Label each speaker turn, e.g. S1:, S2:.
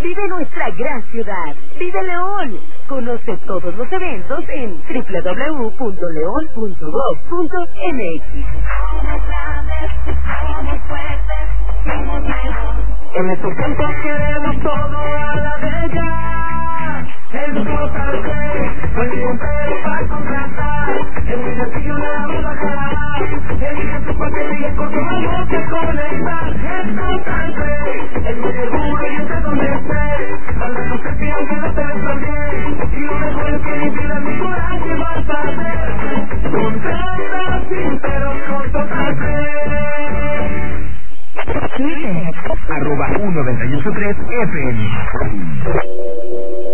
S1: Vive nuestra gran ciudad. Vive León. Conoce todos los eventos en www.leon.gov.mx.
S2: En estos tiempos queremos todo a la de ya. El total fue siempre para contratar. El desafío de la bajar. El viento para que diga con todo lo que conectar. El total es muy seguro y yo sé dónde esté. Al menos que pidan que no te ves también. Y lo mejor es que ni pidas mi coraje vas a hacer. Contrata sinceros con total
S3: Twitter, @198.3 FM.